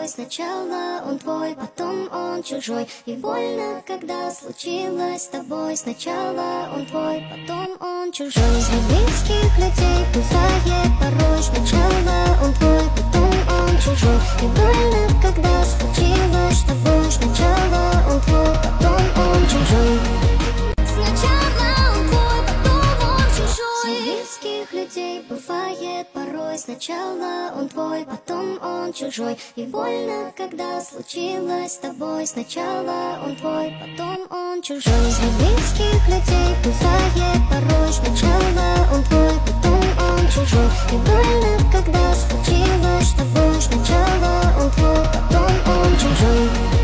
Сначала он твой, потом он чужой. И больно, когда случилось с тобой. Сначала он твой, потом он чужой. Среди близких людей бывает порой. Сначала он твой, потом он чужой. И больно, когда случилось с тобой. Сначала он твой, потом он чужой. Сначала он твой, потом он чужой. Среди близких людей бывает порой. Сначала он твой, потом он чужой. И больно, когда случилось с тобой. Сначала он твой, потом он чужой. Среди близких людей бывает порой. Сначала он твой, потом он чужой. И больно, когда случилось с тобой. Сначала он твой, потом он чужой.